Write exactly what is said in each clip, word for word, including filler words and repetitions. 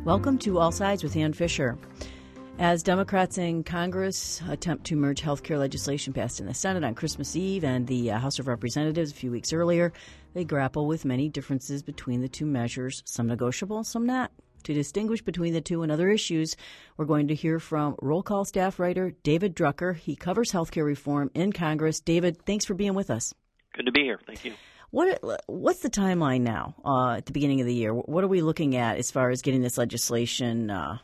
Welcome to All Sides with Ann Fisher. As Democrats in Congress attempt to merge health care legislation passed in the Senate on Christmas Eve and the uh, House of Representatives a few weeks earlier, they grapple with many differences between the two measures, some negotiable, some not. To distinguish between the two and other issues, we're going to hear from Roll Call staff writer David Drucker. He covers health care reform in Congress. David, thanks for being with us. Good to be here. Thank you. What What's the timeline now uh, at the beginning of the year? What are we looking at as far as getting this legislation uh,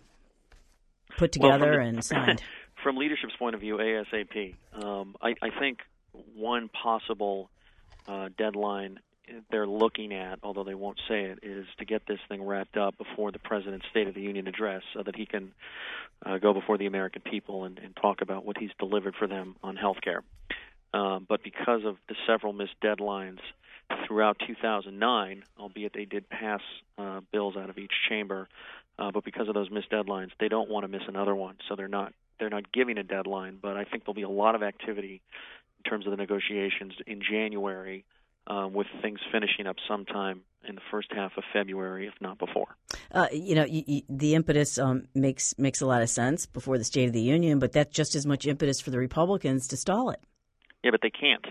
put together well, the, and signed? From leadership's point of view, ASAP. Um, I, I think one possible uh, deadline they're looking at, although they won't say it, is to get this thing wrapped up before the President's State of the Union address so that he can uh, go before the American people and, and talk about what he's delivered for them on health care. Um, but because of the several missed deadlines throughout two thousand nine, albeit they did pass uh, bills out of each chamber, uh, but because of those missed deadlines, they don't want to miss another one, so they're not they're not giving a deadline. But I think there'll be a lot of activity in terms of the negotiations in January, um, with things finishing up sometime in the first half of February, if not before. Uh, you know, you, you, the impetus um, makes makes a lot of sense before the State of the Union, but that's just as much impetus for the Republicans to stall it. Yeah, but they can't.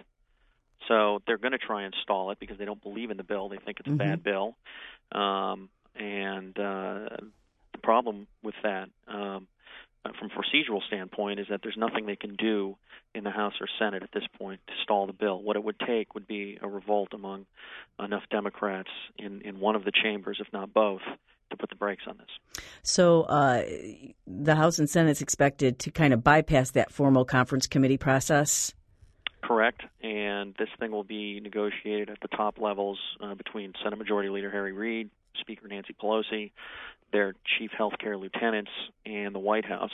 So they're going to try and stall it because they don't believe in the bill. They think it's a mm-hmm. bad bill. Um, and uh, the problem with that, um, from a procedural standpoint, is that there's nothing they can do in the House or Senate at this point to stall the bill. What it would take would be a revolt among enough Democrats in, in one of the chambers, if not both, to put the brakes on this. So uh, the House and Senate is expected to kind of bypass that formal conference committee process? Correct, and this thing will be negotiated at the top levels uh, between Senate Majority Leader Harry Reid, Speaker Nancy Pelosi, their chief health care lieutenants, and the White House.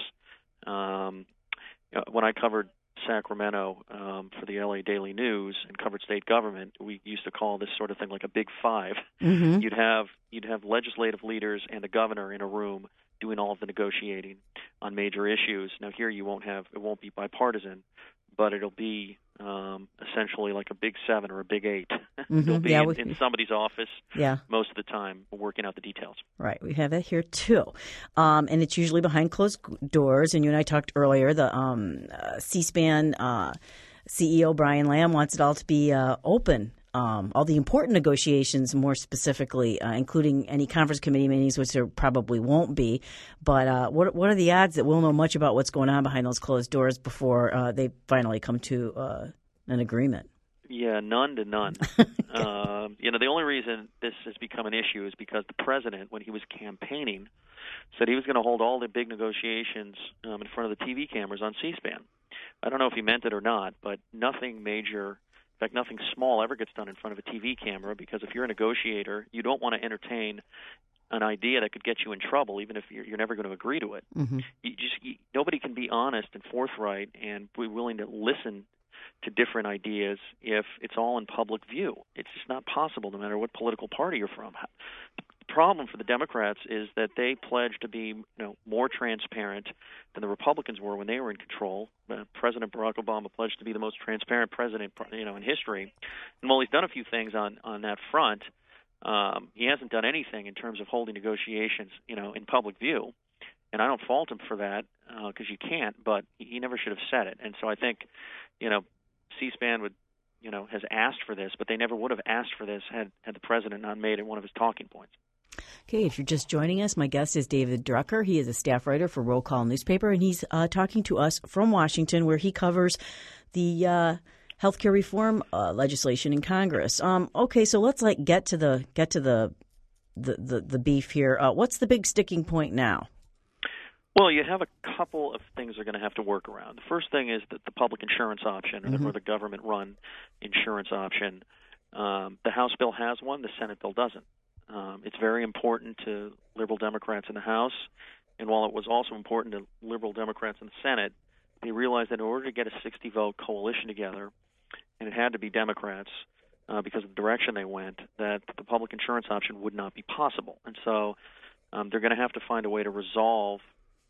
Um, you know, when I covered Sacramento um, for the L A Daily News and covered state government, we used to call this sort of thing like a Big Five. Mm-hmm. You'd have you'd have legislative leaders and the governor in a room doing all of the negotiating on major issues. Now here you won't have it won't be bipartisan, but it'll be um, essentially like a Big Seven or a Big Eight. Mm-hmm. They'll be yeah, in, we, in somebody's office yeah. most of the time working out the details. Right. We have that here, too. Um, and it's usually behind closed doors. And you and I talked earlier, the um, uh, C-SPAN uh, C E O Brian Lamb wants it all to be uh, open. Um, all the important negotiations, more specifically, uh, including any conference committee meetings, which there probably won't be. But uh, what what are the odds that we'll know much about what's going on behind those closed doors before uh, they finally come to uh, an agreement? Yeah, none to none. okay. uh, you know, the only reason this has become an issue is because the president, when he was campaigning, said he was going to hold all the big negotiations um, in front of the T V cameras on C-SPAN. I don't know if he meant it or not, but nothing major. In fact, nothing small ever gets done in front of a T V camera because if you're a negotiator, you don't want to entertain an idea that could get you in trouble, even if you're, you're never going to agree to it. Mm-hmm. You just you, nobody can be honest and forthright and be willing to listen to different ideas if it's all in public view. It's just not possible, no matter what political party you're from. The problem for the Democrats is that they pledged to be, you know, more transparent than the Republicans were when they were in control. Uh, President Barack Obama pledged to be the most transparent president, you know, in history. And while he's done a few things on on that front, um, he hasn't done anything in terms of holding negotiations, you know, in public view. And I don't fault him for that because uh, you can't. But he never should have said it. And so I think, you know, C-SPAN would, you know, has asked for this, but they never would have asked for this had had the president not made it one of his talking points. Okay, if you're just joining us, my guest is David Drucker. He is a staff writer for Roll Call newspaper, and he's uh, talking to us from Washington, where he covers the uh, healthcare reform uh, legislation in Congress. Um, okay, so let's like get to the get to the the the, the beef here. Uh, what's the big sticking point now? Well, you have a couple of things they're going to have to work around. The first thing is that the public insurance option, or, mm-hmm. the, or the government-run insurance option. Um, the House bill has one. The Senate bill doesn't. Um, it's very important to liberal Democrats in the House, and while it was also important to liberal Democrats in the Senate, they realized that in order to get a sixty-vote coalition together, and it had to be Democrats uh, because of the direction they went, that the public insurance option would not be possible. And so um, they're going to have to find a way to resolve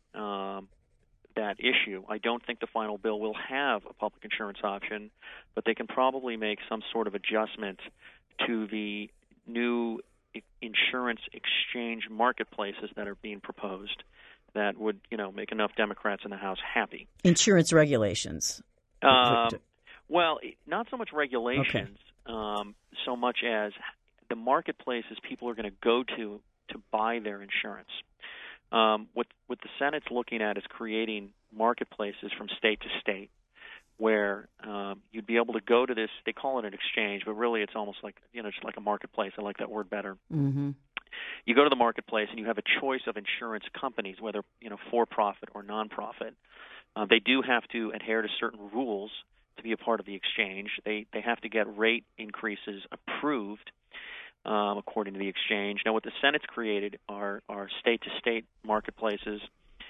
um, that issue. I don't think the final bill will have a public insurance option, but they can probably make some sort of adjustment to the new i- insurance exchange marketplaces that are being proposed that would, you know, make enough Democrats in the House happy. Insurance regulations. Um, well, not so much regulations, okay. um, so much as the marketplaces people are going to go to to buy their insurance. Um, what what the Senate's looking at is creating marketplaces from state to state, where um, you'd be able to go to this. They call it an exchange, but really it's almost like, you know, just like a marketplace. I like that word better. Mm-hmm. You go to the marketplace and you have a choice of insurance companies, whether, you know, for profit or nonprofit. Uh, they do have to adhere to certain rules to be a part of the exchange. They they have to get rate increases approved um, according to the exchange. Now, what the Senate's created are are state-to-state marketplaces.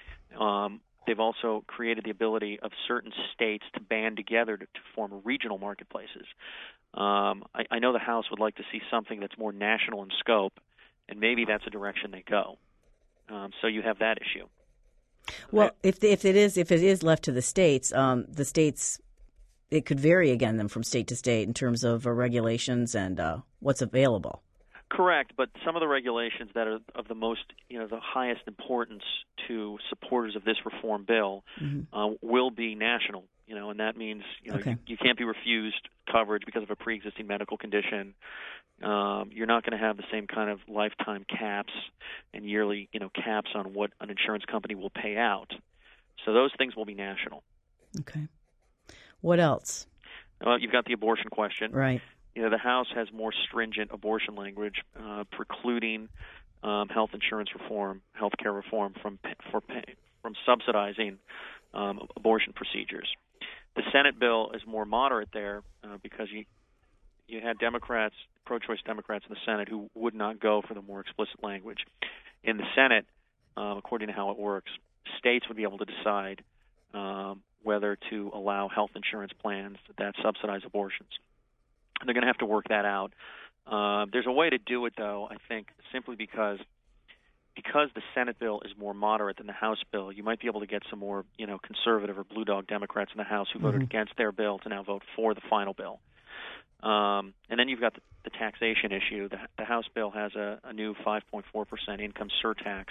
Um, they've also created the ability of certain states to band together to, to form regional marketplaces. Um, I, I know the House would like to see something that's more national in scope, and maybe that's a direction they go. Um, so you have that issue. Well, if if it is if it is left to the states, um, the states, it could vary again them from state to state in terms of uh, regulations and uh, what's available. Correct, but some of the regulations that are of the most, you know, the highest importance to supporters of this reform bill mm-hmm. uh, will be national. You know, and that means, you know, okay. you, you can't be refused coverage because of a pre-existing medical condition. Um, you're not going to have the same kind of lifetime caps and yearly, you know, caps on what an insurance company will pay out. So those things will be national. Okay. What else? Uh, you've got the abortion question. Right. You know, the House has more stringent abortion language, uh, precluding um, health insurance reform, health care reform from for from subsidizing um, abortion procedures. The Senate bill is more moderate there uh, because you you had Democrats, pro-choice Democrats in the Senate who would not go for the more explicit language. In the Senate, um, according to how it works, states would be able to decide um, whether to allow health insurance plans that subsidize abortions. They're going to have to work that out. Uh, there's a way to do it, though, I think, simply because because the Senate bill is more moderate than the House bill. You might be able to get some more, you know, conservative or blue dog Democrats in the House who mm-hmm. voted against their bill to now vote for the final bill. Um, and then you've got the, the taxation issue. The, the House bill has a, a new five point four percent income surtax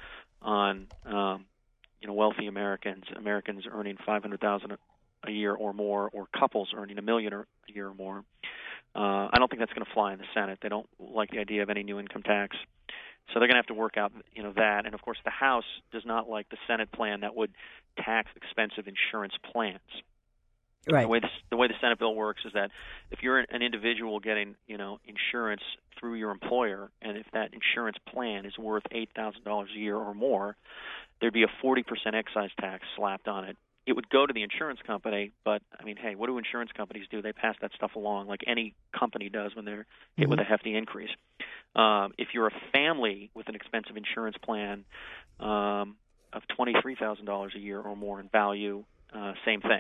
on, um, you know, wealthy Americans, Americans earning five hundred thousand dollars a year or more, or couples earning a million a year or more. Uh, I don't think that's going to fly in the Senate. They don't like the idea of any new income tax. So they're going to have to work out, you know, that. And, of course, the House does not like the Senate plan that would tax expensive insurance plans. Right. The way the, the way the Senate bill works is that if you're an individual getting, you know, insurance through your employer, and if that insurance plan is worth eight thousand dollars a year or more, there'd be a forty percent excise tax slapped on it. It would go to the insurance company, but, I mean, hey, what do insurance companies do? They pass that stuff along like any company does when they're hit mm-hmm. with a hefty increase. Um, if you're a family with an expensive insurance plan um, of twenty-three thousand dollars a year or more in value, uh, same thing.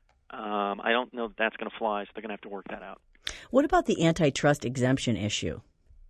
Um, I don't know that that's going to fly, so they're going to have to work that out. What about the antitrust exemption issue?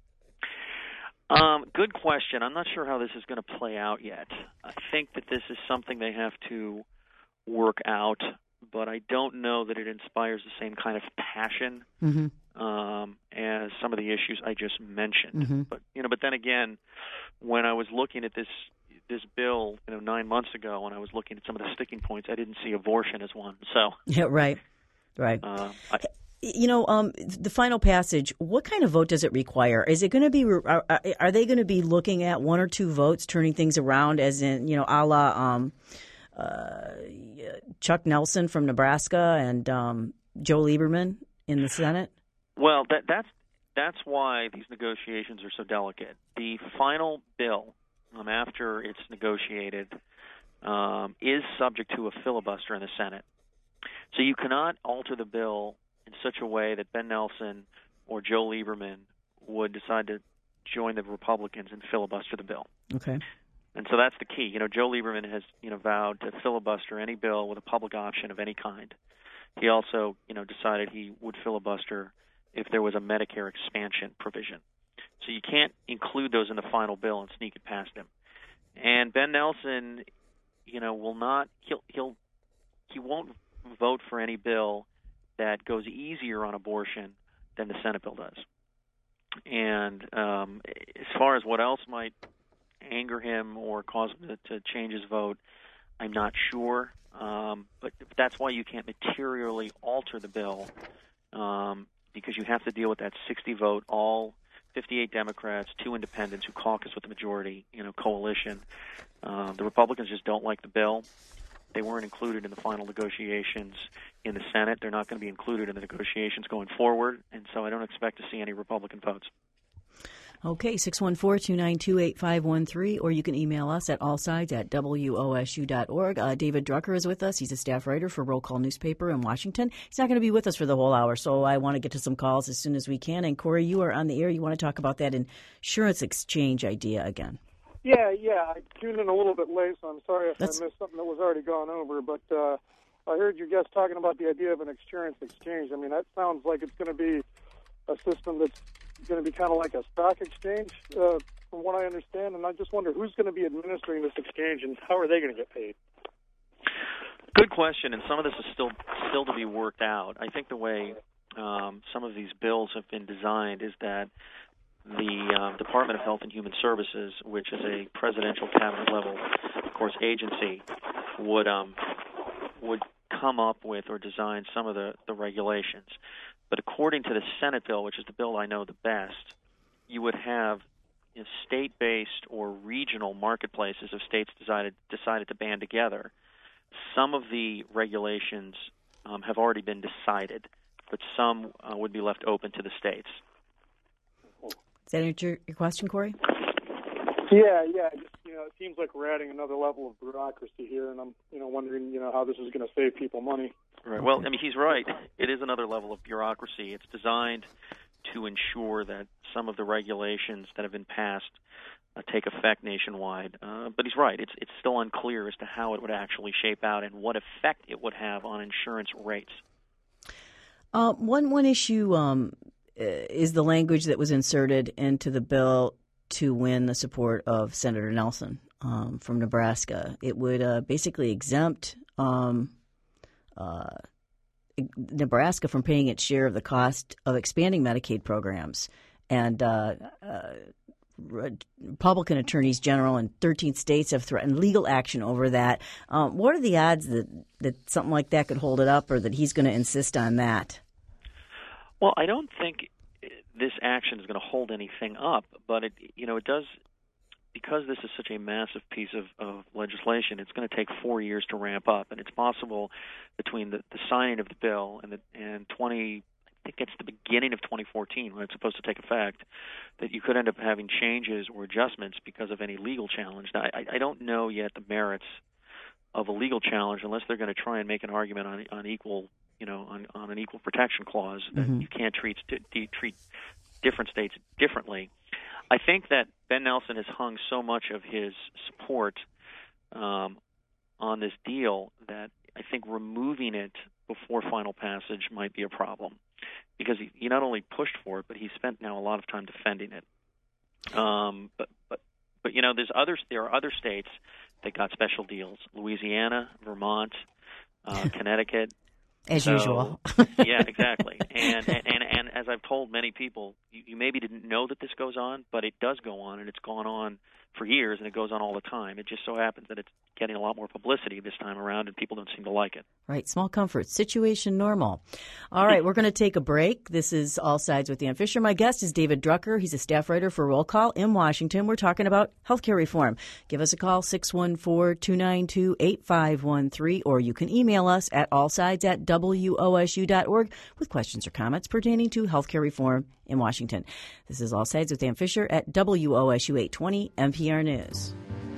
Um, good question. I'm not sure how this is going to play out yet. I think that this is something they have to work out, but I don't know that it inspires the same kind of passion mm-hmm. um, as some of the issues I just mentioned. Mm-hmm. But you know, but then again, when I was looking at this this bill, you know, nine months ago, when I was looking at some of the sticking points, I didn't see abortion as one. So yeah, right, right. Uh, I, You know, um, the final passage, what kind of vote does it require? Is it going to be, are, are they going to be looking at one or two votes, turning things around, as in, you know, a la um, uh, Chuck Nelson from Nebraska and um, Joe Lieberman in the Senate? Well, that, that's that's why these negotiations are so delicate. The final bill, um, after it's negotiated, um, is subject to a filibuster in the Senate. So you cannot alter the bill in such a way that Ben Nelson or Joe Lieberman would decide to join the Republicans and filibuster the bill. Okay. And so that's the key. You know, Joe Lieberman has, you know, vowed to filibuster any bill with a public option of any kind. He also, you know, decided he would filibuster if there was a Medicare expansion provision. So you can't include those in the final bill and sneak it past him. And Ben Nelson, you know, will not he'll he'll he won't vote for any bill that goes easier on abortion than the Senate bill does. And um, as far as what else might anger him or cause him to, to change his vote, I'm not sure. Um, but that's why you can't materially alter the bill, um, because you have to deal with that sixty vote, all fifty-eight Democrats, two independents who caucus with the majority, you know, coalition. Uh, the Republicans just don't like the bill. They weren't included in the final negotiations in the Senate. They're not going to be included in the negotiations going forward, and so I don't expect to see any Republican votes. Okay, six one four, two nine two, eight five one three, or you can email us at allsides at W O S U dot org. Uh, David Drucker is with us. He's a staff writer for Roll Call Newspaper in Washington. He's not going to be with us for the whole hour, so I want to get to some calls as soon as we can. And, Corey, you are on the air. You want to talk about that insurance exchange idea again. Yeah, yeah. I tuned in a little bit late, so I'm sorry if That's... I missed something that was already gone over. But uh, I heard you guys talking about the idea of an insurance exchange. I mean, that sounds like it's going to be a system that's going to be kind of like a stock exchange, uh, from what I understand. And I just wonder who's going to be administering this exchange and how are they going to get paid? Good question, and some of this is still still to be worked out. I think the way um, some of these bills have been designed is that the uh, Department of Health and Human Services, which is a presidential cabinet level, of course, agency, would um, would come up with or design some of the, the regulations. But according to the Senate bill, which is the bill I know the best, you would have, you know, state-based or regional marketplaces if states decided decided to band together. Some of the regulations um, have already been decided, but some uh, would be left open to the states. Does that answer your question, Corey? Yeah, yeah. Just, you know, it seems like we're adding another level of bureaucracy here, and I'm, you know, wondering, you know, how this is going to save people money. Right. Well, I mean, he's right. It is another level of bureaucracy. It's designed to ensure that some of the regulations that have been passed uh, take effect nationwide. Uh, but he's right. It's it's still unclear as to how it would actually shape out and what effect it would have on insurance rates. Uh, one one issue um, is the language that was inserted into the bill to win the support of Senator Nelson um, from Nebraska. It would uh, basically exempt um, uh, Nebraska from paying its share of the cost of expanding Medicaid programs. And uh, uh, Republican attorneys general in thirteen states have threatened legal action over that. Um, what are the odds that, that something like that could hold it up, or that he's going to insist on that? Well, I don't think this action is going to hold anything up, but it, you know, it does, because this is such a massive piece of, of legislation. It's going to take four years to ramp up, and it's possible between the, the signing of the bill and the and twenty, I think it's the beginning of twenty fourteen when it's supposed to take effect, that you could end up having changes or adjustments because of any legal challenge. Now, I, I don't know yet the merits of a legal challenge unless they're going to try and make an argument on on equal. You know, on, on an equal protection clause that mm-hmm. you can't treat st- treat different states differently. I think that Ben Nelson has hung so much of his support um, on this deal that I think removing it before final passage might be a problem, because he, he not only pushed for it, but he spent now a lot of time defending it. Um, but but but you know, there's others. There are other states that got special deals: Louisiana, Vermont, uh, Connecticut. As so, usual. Yeah, exactly. And, and and and as I've told many people, you, you maybe didn't know that this goes on, but it does go on, and it's gone on for years, and it goes on all the time. It just so happens that it's getting a lot more publicity this time around, and people don't seem to like it. Right. Small comfort. Situation normal. All right. We're going to take a break. This is All Sides with Dan Fisher. My guest is David Drucker. He's a staff writer for Roll Call in Washington. We're talking about health care reform. Give us a call, six one four, two nine two, eight five one three, or you can email us at allsides at W O S U dot org with questions or comments pertaining to health care reform in Washington. This is All Sides with Dan Fisher at W O S U eight twenty N P R News.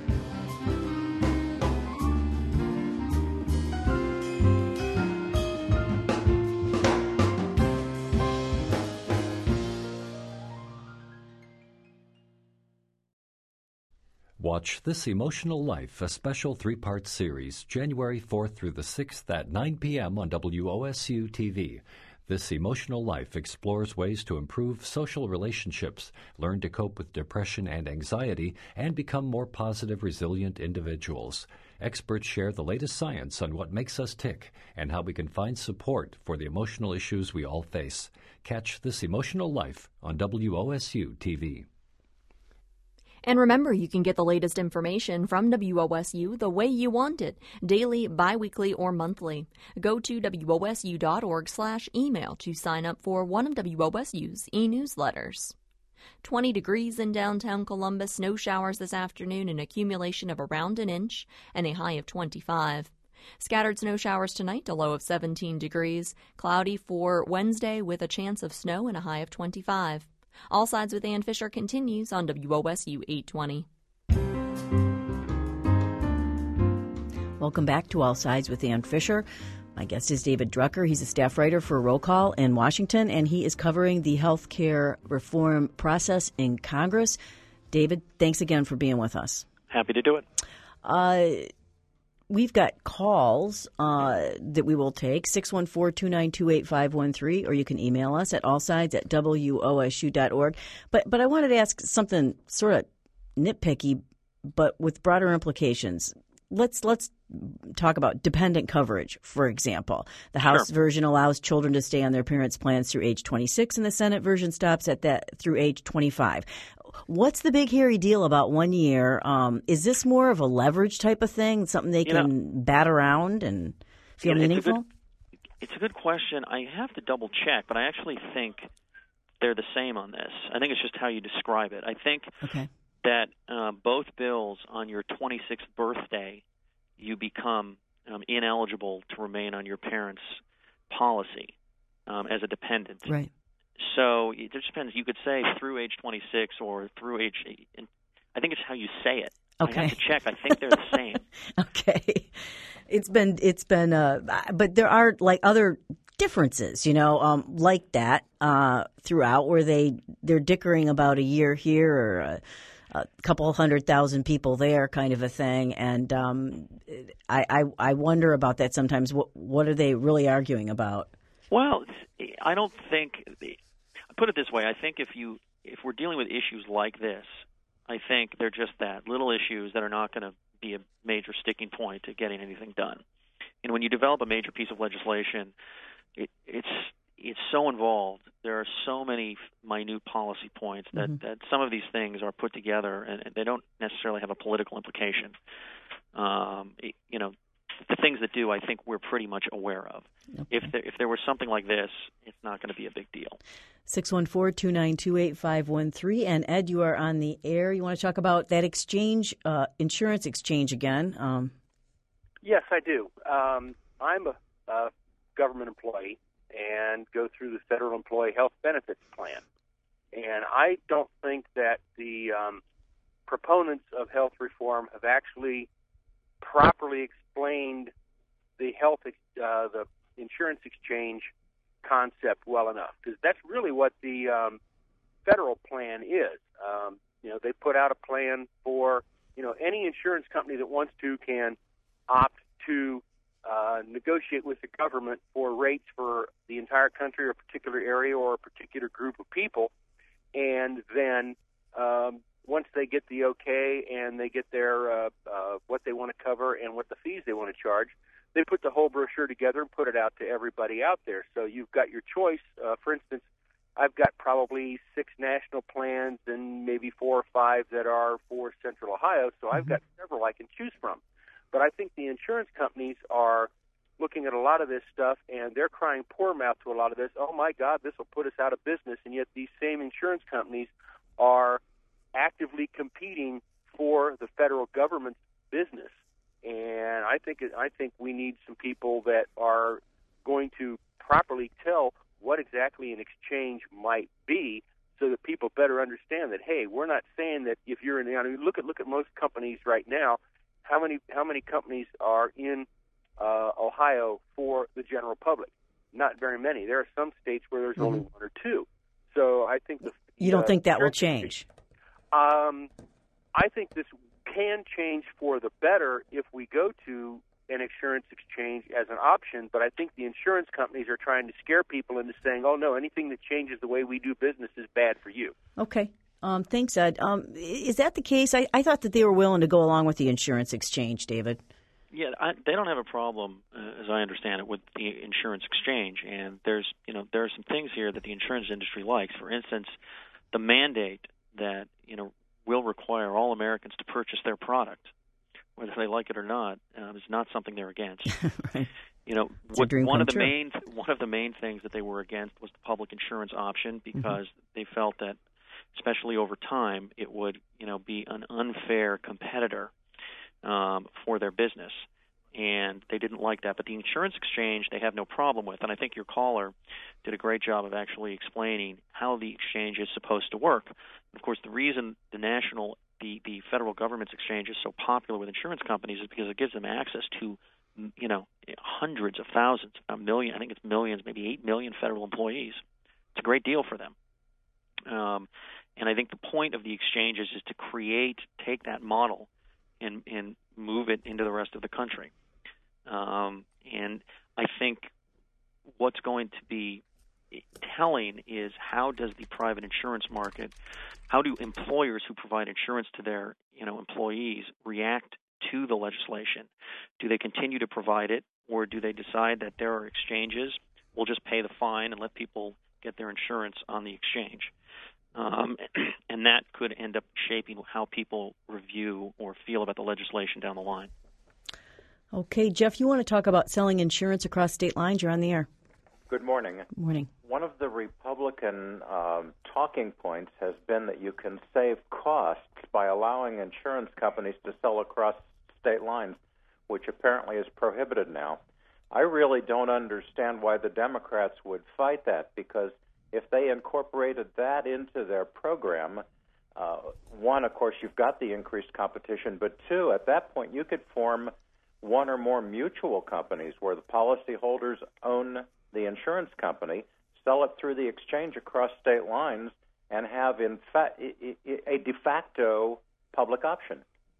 Watch This Emotional Life, a special three-part series, January fourth through the sixth at nine p.m. on W O S U T V. This Emotional Life explores ways to improve social relationships, learn to cope with depression and anxiety, and become more positive, resilient individuals. Experts share the latest science on what makes us tick and how we can find support for the emotional issues we all face. Catch This Emotional Life on W O S U T V. And remember, you can get the latest information from W O S U the way you want it, daily, biweekly, or monthly. Go to W O S U dot org slash email to sign up for one of W O S U's e-newsletters. twenty degrees in downtown Columbus, snow showers this afternoon, an accumulation of around an inch, and a high of twenty-five. Scattered snow showers tonight, a low of seventeen degrees. Cloudy for Wednesday with a chance of snow and a high of twenty-five. All Sides with Ann Fisher continues on W O S U eight twenty. Welcome back to All Sides with Ann Fisher. My guest is David Drucker. He's a staff writer for Roll Call in Washington, and he is covering the health care reform process in Congress. David, thanks again for being with us. Happy to do it. Uh, we've got calls uh, that we will take, six one four, two nine two, eight five one three, or you can email us at allsides at W O S U dot org. But, but I wanted to ask something sort of nitpicky, but with broader implications. Let's let's talk about dependent coverage, for example. The House Sure. version allows children to stay on their parents' plans through age twenty-six, and the Senate version stops at that through age twenty-five. What's the big hairy deal about one year? Um, is this more of a leverage type of thing, something they You can know, bat around and feel it's meaningful? A good, it's a good question. I have to double check, but I actually think they're the same on this. I think it's just how you describe it. I think Okay. that uh, both bills on your twenty-sixth birthday, you become um, ineligible to remain on your parents' policy um, as a dependent. Right. So it just depends. You could say through age twenty-six or through age – I think it's how you say it. Okay. I have to check. I think they're the same. Okay. It's been it's been uh, but there are like other differences, you know, um, like that uh, throughout where they they're dickering about a year here or a, a couple hundred thousand people there, kind of a thing. And um, I, I I wonder about that sometimes. What what are they really arguing about? Well, I don't think – put it this way. I think if you if we're dealing with issues like this, I think they're just that, little issues that are not going to be a major sticking point to getting anything done. And when you develop a major piece of legislation, it, it's it's so involved. There are so many minute policy points that, mm-hmm. that some of these things are put together, and they don't necessarily have a political implication. Um, it, you know, the things that do, I think we're pretty much aware of. Okay. If there, if there was something like this, it's not going to be a big deal. six one four, two nine two, eight five one three. And Ed, you are on the air. You want to talk about that exchange, uh, insurance exchange again? Um, yes, I do. Um, I'm a, a government employee and go through the Federal Employee Health Benefits Plan. And I don't think that the um, proponents of health reform have actually properly explained the health, uh, the insurance exchange concept well enough, because that's really what the um, federal plan is. Um, you know, they put out a plan for, you know, any insurance company that wants to can opt to uh, negotiate with the government for rates for the entire country or a particular area or a particular group of people, and then um, once they get the okay and they get their uh, uh, what they want to cover and what the fees they want to charge, they put the whole brochure together and put it out to everybody out there. So you've got your choice. Uh, for instance, I've got probably six national plans and maybe four or five that are for Central Ohio, so mm-hmm. I've got several I can choose from. But I think the insurance companies are looking at a lot of this stuff, and they're crying poor mouth to a lot of this. Oh, my God, this will put us out of business, and yet these same insurance companies are actively competing for the federal government's business. And I think I think we need some people that are going to properly tell what exactly an exchange might be, so that people better understand that, hey, we're not saying that if you're in the, I mean, look at look at most companies right now. How many how many companies are in uh, Ohio for the general public? Not very many. There are some states where there's mm-hmm. only one or two. So I think the you don't uh, think that will change? Um, I think this can change for the better if we go to an insurance exchange as an option, but I think the insurance companies are trying to scare people into saying, oh, no, anything that changes the way we do business is bad for you. Okay. Um, thanks, Ed. Um, is that the case? I, I thought that they were willing to go along with the insurance exchange, David. Yeah, I, they don't have a problem, uh, as I understand it, with the insurance exchange. And there's, you know, there are some things here that the insurance industry likes. For instance, the mandate that, you know, will require all Americans to purchase their product, whether they like it or not, um, is not something they're against. Right. You know, what, one of the true. main one of the main things that they were against was the public insurance option, because mm-hmm. they felt that, especially over time, it would, you know, be an unfair competitor um, for their business, and they didn't like that. But the insurance exchange, they have no problem with, and I think your caller did a great job of actually explaining how the exchange is supposed to work. Of course, the reason the national, the the federal government's exchange is so popular with insurance companies is because it gives them access to, you know, hundreds of thousands, a million, I think it's millions, maybe eight million federal employees. It's a great deal for them. Um, and I think the point of the exchanges is to create, take that model and, and move it into the rest of the country. Um, and I think what's going to be telling is how does the private insurance market, how do employers who provide insurance to their, you know, employees react to the legislation? Do they continue to provide it, or do they decide that there are exchanges, we'll just pay the fine and let people get their insurance on the exchange? Um, and that could end up shaping how people review or feel about the legislation down the line. Okay, Jeff, you want to talk about selling insurance across state lines? You're on the air. Good morning. Good morning. One of the Republican um, talking points has been that you can save costs by allowing insurance companies to sell across state lines, which apparently is prohibited now. I really don't understand why the Democrats would fight that, because if they incorporated that into their program, uh, one, of course, you've got the increased competition, but two, at that point, you could form one or more mutual companies where the policyholders own the insurance company, sell it through the exchange across state lines, and have in fa- a de facto public option.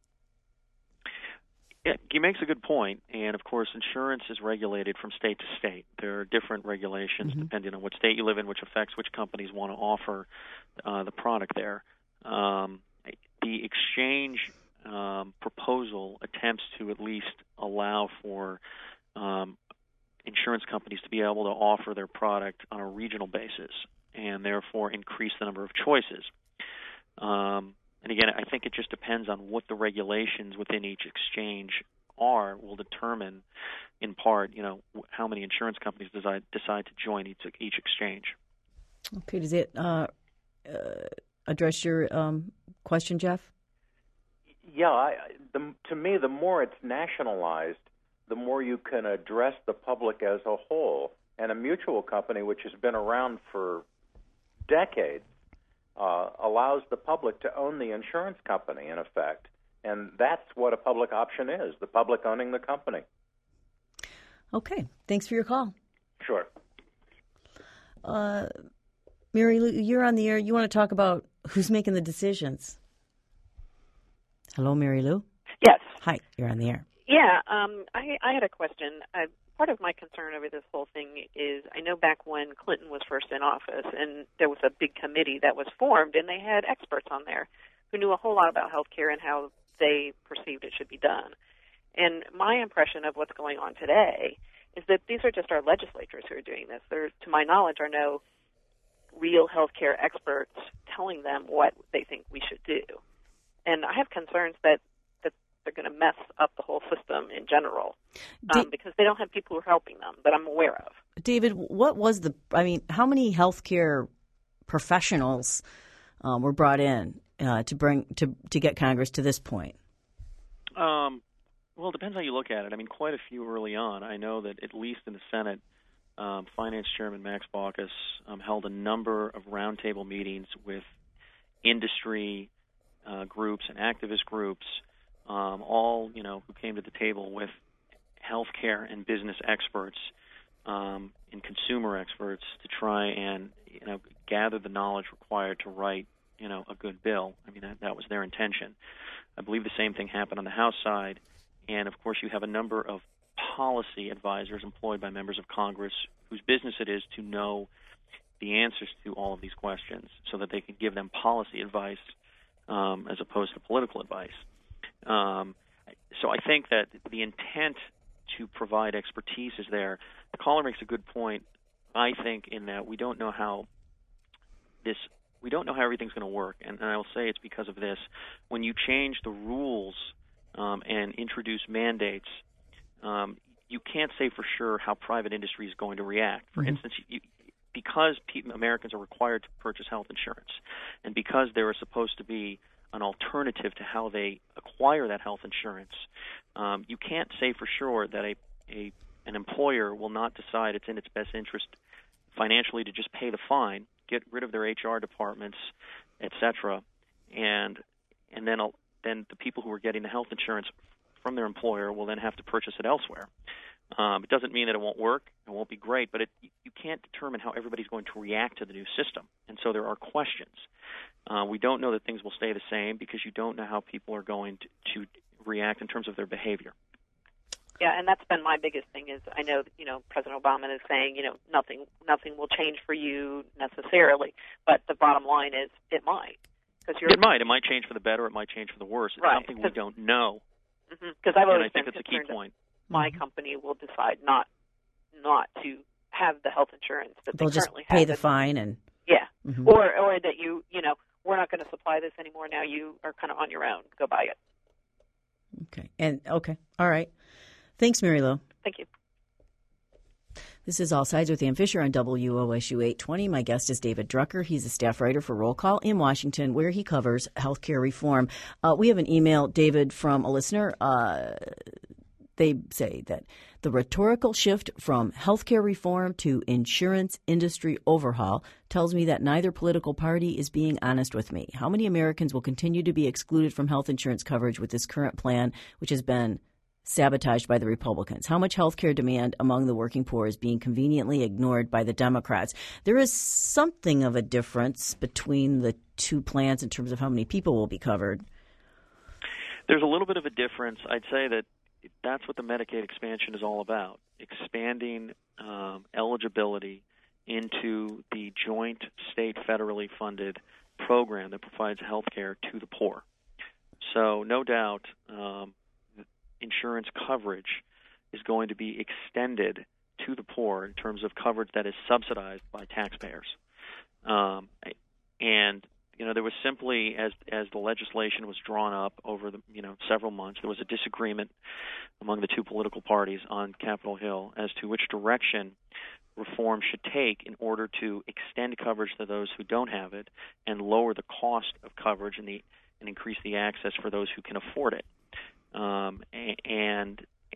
Yeah, he makes a good point, and of course, insurance is regulated from state to state. There are different regulations mm-hmm. depending on what state you live in, which affects which companies want to offer uh, the product there. Um, the exchange um, proposal attempts to at least allow for um, insurance companies to be able to offer their product on a regional basis, and therefore increase the number of choices. Um, And again, I think it just depends on what the regulations within each exchange are will determine, in part, you know, how many insurance companies decide decide to join each each exchange. Okay, does it uh, uh, address your um, question, Jeff? Yeah, I, the, to me, the more it's nationalized, the more you can address the public as a whole. And a mutual company, which has been around for decades, Uh, allows the public to own the insurance company, in effect. And that's what a public option is, the public owning the company. Okay. Thanks for your call. Sure. Uh, Mary Lou, you're on the air. You want to talk about who's making the decisions? Hello, Mary Lou? Yes. Hi, you're on the air. Yeah, um, I, I had a question. I, part of my concern over this whole thing is I know back when Clinton was first in office and there was a big committee that was formed and they had experts on there who knew a whole lot about health care and how they perceived it should be done. And my impression of what's going on today is that these are just our legislators who are doing this. There, to my knowledge, are no real health care experts telling them what they think we should do. And I have concerns that they're going to mess up the whole system in general um, da- because they don't have people who are helping them that I'm aware of. David, what was the, I mean, how many healthcare professionals um, were brought in uh, to bring, to, to get Congress to this point? Um, well, it depends how you look at it. I mean, quite a few early on. I know that at least in the Senate, um, Finance Chairman Max Baucus um, held a number of roundtable meetings with industry uh, groups and activist groups, Um, all, you know, who came to the table with healthcare and business experts um, and consumer experts to try and, you know, gather the knowledge required to write, you know, a good bill. I mean, that, that was their intention. I believe the same thing happened on the House side. And, of course, you have a number of policy advisors employed by members of Congress whose business it is to know the answers to all of these questions so that they can give them policy advice um, as opposed to political advice. Um, so I think that the intent to provide expertise is there. The caller makes a good point, I think, in that we don't know how this we don't know how everything's going to work, and, and I will say it's because of this. When you change the rules um, and introduce mandates, um, you can't say for sure how private industry is going to react. For mm-hmm. instance, you, because people, Americans are required to purchase health insurance, and because there is supposed to be an alternative to how they acquire that health insurance, um, you can't say for sure that a, a an employer will not decide it's in its best interest financially to just pay the fine, get rid of their H R departments, et cetera, and and then then the people who are getting the health insurance from their employer will then have to purchase it elsewhere. Um, it doesn't mean that it won't work, it won't be great, but it, you can't determine how everybody's going to react to the new system, and so there are questions. Uh, we don't know that things will stay the same because you don't know how people are going to, to react in terms of their behavior. Yeah, and that's been my biggest thing is I know, you know, President Obama is saying, you know, nothing nothing will change for you necessarily, but the bottom line is it might. Cause you're, it might. It might change for the better. It might change for the worse. It's right, something we don't know. Because mm-hmm, I've always and I think been that's a key concerned point. My mm-hmm. company will decide not not to have the health insurance that They'll they just currently pay have. the fine and yeah, mm-hmm. or or that you you know we're not going to supply this anymore. Now you are kind of on your own. Go buy it. Okay. And okay. All right. Thanks, Mary Lou. Thank you. This is All Sides with Ann Fisher on W O S U eight twenty. My guest is David Drucker. He's a staff writer for Roll Call in Washington, where he covers healthcare reform. Uh, we have an email, David, from a listener. Uh, they say that the rhetorical shift from healthcare reform to insurance industry overhaul tells me that neither political party is being honest with me. How many Americans will continue to be excluded from health insurance coverage with this current plan, which has been sabotaged by the Republicans? How much health care demand among the working poor is being conveniently ignored by the Democrats? There is something of a difference between the two plans in terms of how many people will be covered. There's a little bit of a difference. I'd say that that's what the Medicaid expansion is all about, expanding um, eligibility into the joint state federally funded program that provides health care to the poor. So no doubt um, insurance coverage is going to be extended to the poor in terms of coverage that is subsidized by taxpayers. Um, and, you know, there was simply, as as the legislation was drawn up over the, you know, several months, there was a disagreement among the two political parties on Capitol Hill as to which direction reform should take in order to extend coverage to those who don't have it and lower the cost of coverage and, the, and increase the access for those who can afford it. Um, and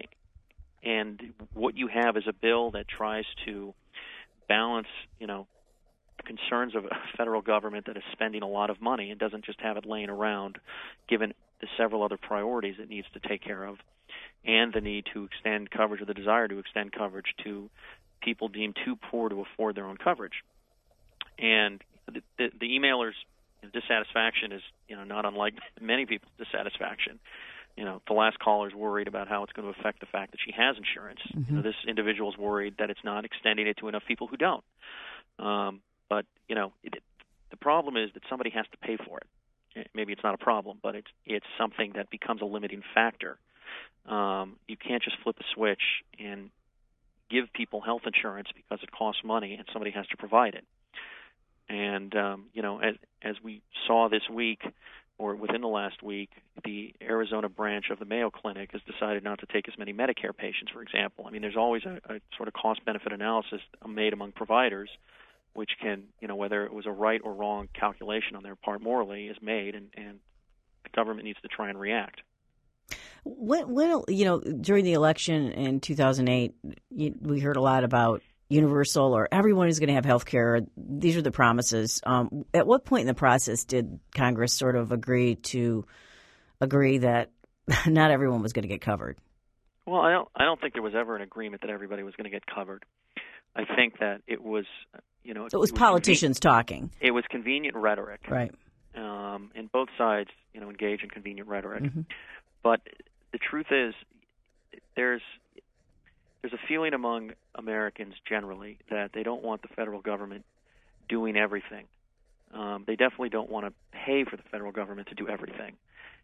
and what you have is a bill that tries to balance, you know, concerns of a federal government that is spending a lot of money and doesn't just have it laying around, given the several other priorities it needs to take care of, and the need to extend coverage or the desire to extend coverage to people deemed too poor to afford their own coverage. And the, the, the emailer's dissatisfaction is, you know, not unlike many people's dissatisfaction. You know, the last caller is worried about how it's going to affect the fact that she has insurance. Mm-hmm. You know, this individual is worried that it's not extending it to enough people who don't. Um, but, you know, it, the problem is that somebody has to pay for it. Maybe it's not a problem, but it's it's something that becomes a limiting factor. Um, you can't just flip a switch and give people health insurance because it costs money and somebody has to provide it. And, um, you know, as, as we saw this week, or within the last week, the Arizona branch of the Mayo Clinic has decided not to take as many Medicare patients, for example. I mean, there's always a, a sort of cost-benefit analysis made among providers, which can, you know, whether it was a right or wrong calculation on their part morally is made, and, and the government needs to try and react. When, when you know, during the election in two thousand eight, you, we heard a lot about universal or everyone is going to have health care. These are the promises. Um, at what point in the process did Congress sort of agree to agree that not everyone was going to get covered? Well, I don't, I don't think there was ever an agreement that everybody was going to get covered. I think that it was, you know, it was, it was politicians conven- talking. It was convenient rhetoric, right? Um, and both sides, you know, engage in convenient rhetoric. Mm-hmm. But the truth is, there's there's a feeling among Americans generally that they don't want the federal government doing everything. Um, they definitely don't want to pay for the federal government to do everything.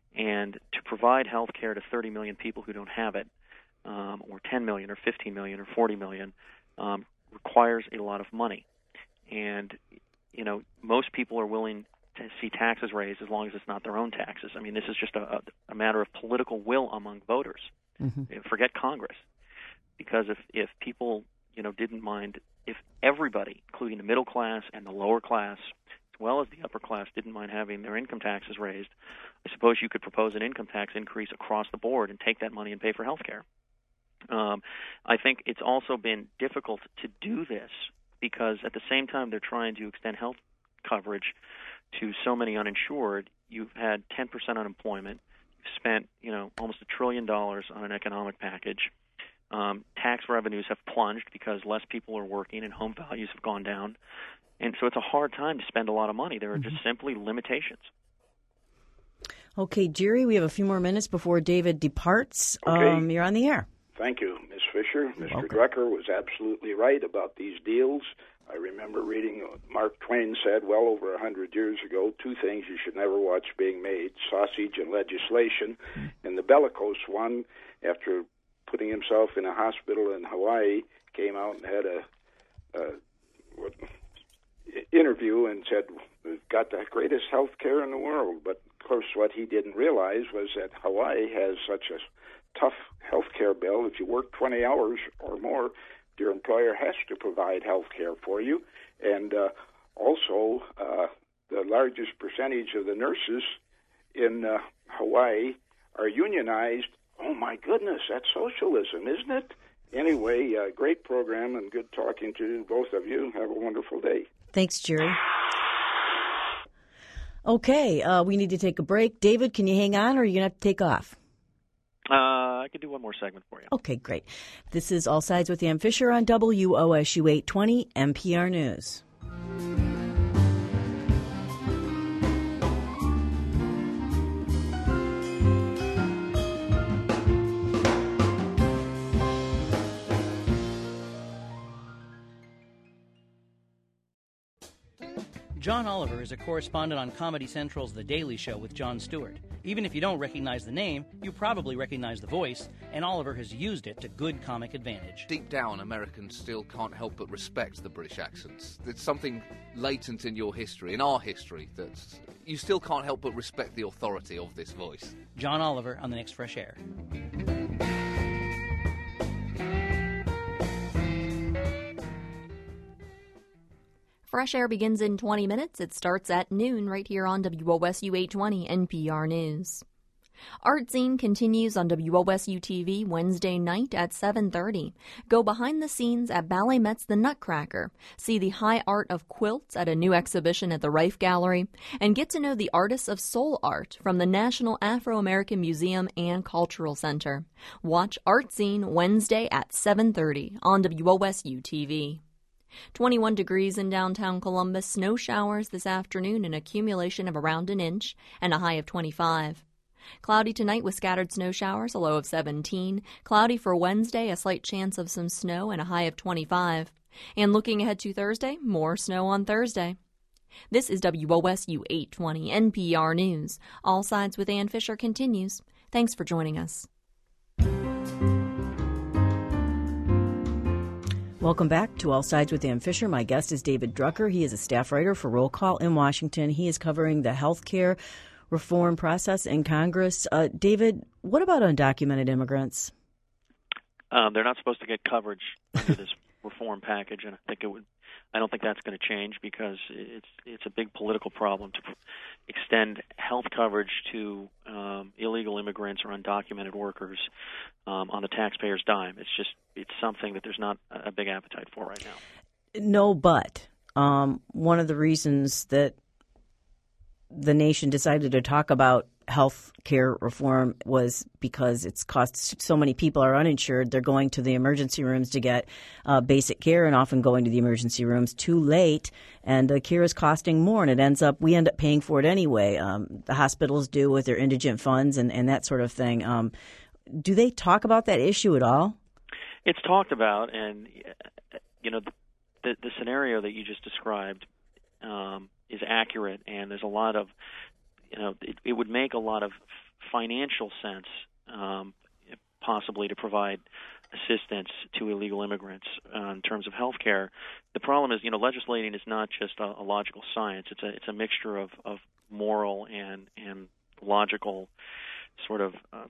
And to provide health care to thirty million people who don't have it, um, or ten million, or fifteen million, or forty million, um, requires a lot of money. And, you know, most people are willing to see taxes raised as long as it's not their own taxes. I mean, this is just a, a matter of political will among voters. Mm-hmm. Forget Congress. Because if, if people, you know, didn't mind, if everybody, including the middle class and the lower class, as well as the upper class, didn't mind having their income taxes raised, I suppose you could propose an income tax increase across the board and take that money and pay for health care. Um, I think it's also been difficult to do this because at the same time they're trying to extend health coverage to so many uninsured. You've had ten percent unemployment. You've spent, you know, almost a trillion dollars on an economic package. Um, tax revenues have plunged because less people are working and home values have gone down. And so it's a hard time to spend a lot of money. There are mm-hmm. just simply limitations. Okay, Jerry, we have a few more minutes before David departs. Okay. Um, you're on the air. Thank you, Miz Fisher. Mister Welcome. Drucker was absolutely right about these deals. I remember reading what Mark Twain said well over a hundred years ago, two things you should never watch being made, sausage and legislation. Mm-hmm. And the bellicose one, after putting himself in a hospital in Hawaii, came out and had a, a what, interview and said, we've got the greatest health care in the world. But, of course, what he didn't realize was that Hawaii has such a tough health care bill. If you work twenty hours or more, your employer has to provide health care for you. And uh, also, uh, the largest percentage of the nurses in uh, Hawaii are unionized. Oh, my goodness, that's socialism, isn't it? Anyway, uh, great program and good talking to both of you. Have a wonderful day. Thanks, Jerry. Okay, uh, we need to take a break. David, can you hang on or are you going to have to take off? Uh, I could do one more segment for you. Okay, great. This is All Sides with Ann Fisher on W O S U eight twenty N P R News. John Oliver is a correspondent on Comedy Central's The Daily Show with Jon Stewart. Even if you don't recognize the name, you probably recognize the voice, and Oliver has used it to good comic advantage. Deep down, Americans still can't help but respect the British accents. There's something latent in your history, in our history, that you still can't help but respect the authority of this voice. John Oliver on the next Fresh Air. Fresh Air begins in twenty minutes. It starts at noon right here on W O S U eight twenty N P R News. Art Scene continues on W O S U T V Wednesday night at seven thirty. Go behind the scenes at Ballet Met's The Nutcracker. See the high art of quilts at a new exhibition at the Rife Gallery. And get to know the artists of soul art from the National Afro-American Museum and Cultural Center. Watch Art Scene Wednesday at seven thirty on W O S U T V. twenty-one degrees in downtown Columbus, snow showers this afternoon, an accumulation of around an inch, and a high of twenty-five. Cloudy tonight with scattered snow showers, a low of seventeen. Cloudy for Wednesday, a slight chance of some snow, and a high of twenty-five. And looking ahead to Thursday, more snow on Thursday. This is W O S U eight twenty N P R News. All Sides with Ann Fisher continues. Thanks for joining us. Welcome back to All Sides with Ann Fisher. My guest is David Drucker. He is a staff writer for Roll Call in Washington. He is covering the health care reform process in Congress. Uh, David, what about undocumented immigrants? Um, they're not supposed to get coverage under this reform package, and I think it would. I don't think that's going to change because it's it's a big political problem to extend health coverage to um, illegal immigrants or undocumented workers um, on the taxpayer's dime. It's just it's something that there's not a big appetite for right now. No, but um, one of the reasons that the nation decided to talk about health care reform was because it's cost so many people are uninsured. They're going to the emergency rooms to get uh, basic care and often going to the emergency rooms too late. And the care is costing more, and it ends up we end up paying for it anyway. Um, the hospitals do with their indigent funds and, and that sort of thing. Um, do they talk about that issue at all? It's talked about, and you know the the scenario that you just described um, is accurate, and there's a lot of You know, it, it would make a lot of financial sense, um, possibly to provide assistance to illegal immigrants uh, in terms of health care. The problem is, you know, legislating is not just a, a logical science. It's a it's a mixture of, of moral and and logical sort of uh,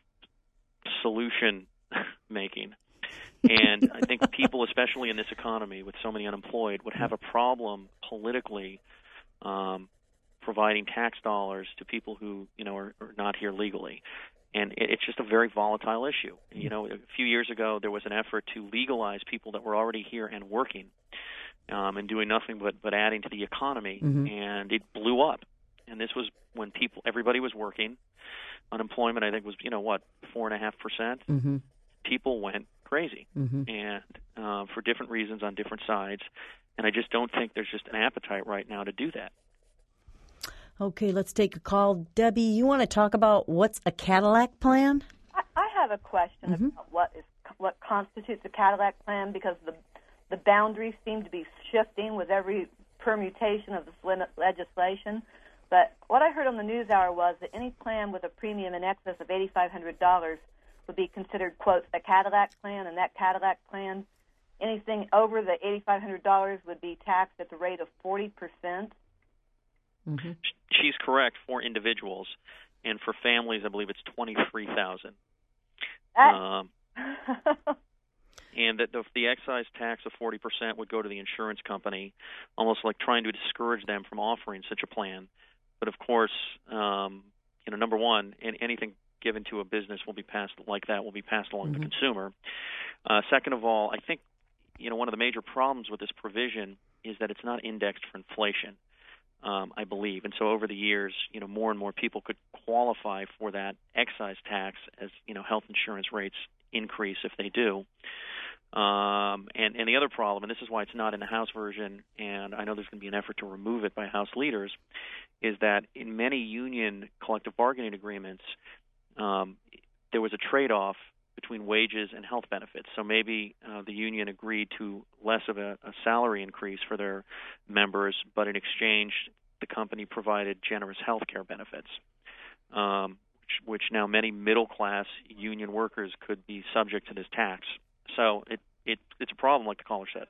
solution making. And I think people, especially in this economy with so many unemployed, would have a problem politically um, providing tax dollars to people who, you know, are, are not here legally. And it, it's just a very volatile issue. You know, a few years ago, there was an effort to legalize people that were already here and working um, and doing nothing but, but adding to the economy, mm-hmm. and it blew up. And this was when people, everybody was working. Unemployment, I think, was, you know, what, four and a half percent. Mm-hmm. People went crazy, mm-hmm. and uh, for different reasons on different sides. And I just don't think there's just an appetite right now to do that. Okay, let's take a call. Debbie, you want to talk about what's a Cadillac plan? I, I have a question mm-hmm. about what is what constitutes a Cadillac plan, because the the boundaries seem to be shifting with every permutation of this legislation. But what I heard on the NewsHour was that any plan with a premium in excess of eight thousand five hundred dollars would be considered, quote, a Cadillac plan, and that Cadillac plan, anything over the eight thousand five hundred dollars would be taxed at the rate of forty percent. Mm-hmm. She's correct for individuals, and for families, I believe it's twenty-three thousand dollars. Um, and that the, the excise tax of forty percent would go to the insurance company, almost like trying to discourage them from offering such a plan. But of course, um, you know, number one, anything given to a business will be passed like that will be passed along mm-hmm. to the consumer. Uh, second of all, I think, you know, one of the major problems with this provision is that it's not indexed for inflation. Um, I believe. And so over the years, you know, more and more people could qualify for that excise tax as, you know, health insurance rates increase if they do. Um, and, and the other problem, and this is why it's not in the House version, and I know there's going to be an effort to remove it by House leaders, is that in many union collective bargaining agreements, um, there was a trade-off between wages and health benefits. So maybe uh, the union agreed to less of a, a salary increase for their members, but in exchange, the company provided generous health care benefits, um, which, which now many middle-class union workers could be subject to this tax. So it, it it's a problem, like the caller said.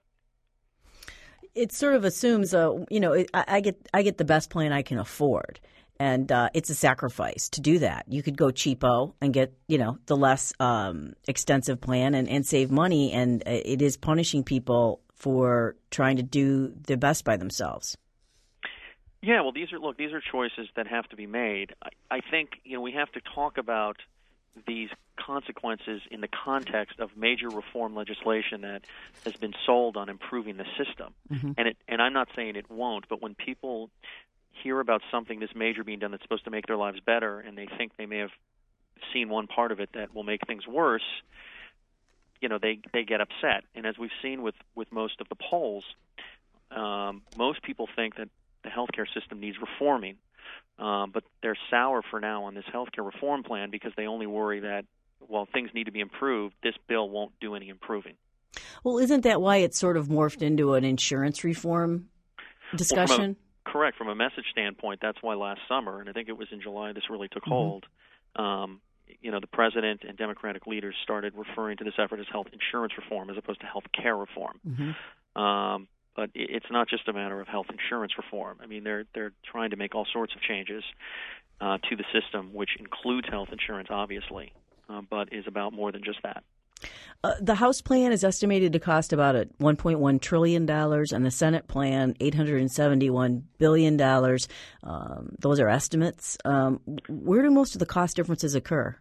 It sort of assumes, uh, you know, I, I get I get the best plan I can afford. And uh, it's a sacrifice to do that. You could go cheapo and get, you know, the less um, extensive plan and, and save money. And it is punishing people for trying to do their best by themselves. Yeah, well, these are look, these are choices that have to be made. I, I think, you know, we have to talk about these consequences in the context of major reform legislation that has been sold on improving the system. Mm-hmm. And it, and I'm not saying it won't, but when people hear about something this major being done that's supposed to make their lives better, and they think they may have seen one part of it that will make things worse, you know, they they get upset. And as we've seen with, with most of the polls, um, most people think that the healthcare system needs reforming, um, but they're sour for now on this healthcare reform plan because they only worry that, well, things need to be improved. This bill won't do any improving. Well, isn't that why it's sort of morphed into an insurance reform discussion? Well, correct. From a message standpoint, that's why last summer, and I think it was in July, this really took mm-hmm. hold. Um, you know, the president and Democratic leaders started referring to this effort as health insurance reform as opposed to health care reform. Mm-hmm. Um, but it's not just a matter of health insurance reform. I mean, they're they're trying to make all sorts of changes uh, to the system, which includes health insurance, obviously, uh, but is about more than just that. Uh, the House plan is estimated to cost about a one point one trillion dollars, and the Senate plan eight hundred seventy-one billion dollars. Um, those are estimates. Um, where do most of the cost differences occur?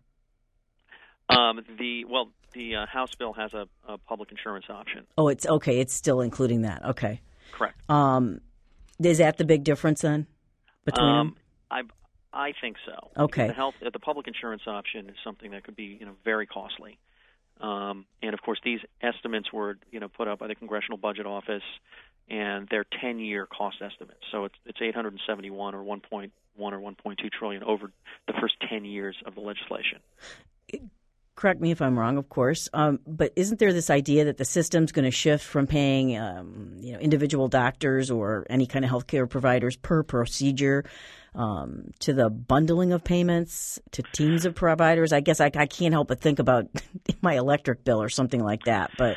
Um, the well, the uh, House bill has a, a public insurance option. Oh, it's okay. It's still including that. Okay, correct. Um, is that the big difference then between um, them? I I think so. Okay. The health the public insurance option is something that could be you know very costly. Um, and of course, these estimates were, you know, put up by the Congressional Budget Office, and they're ten-year cost estimates. So it's it's eight hundred seventy-one or one point one or one point two trillion over the first ten years of the legislation. correct me if I'm wrong, of course, um, but isn't there this idea that the system's going to shift from paying um, you know, individual doctors or any kind of healthcare providers per procedure um, to the bundling of payments to teams of providers? I guess I, I can't help but think about my electric bill or something like that. But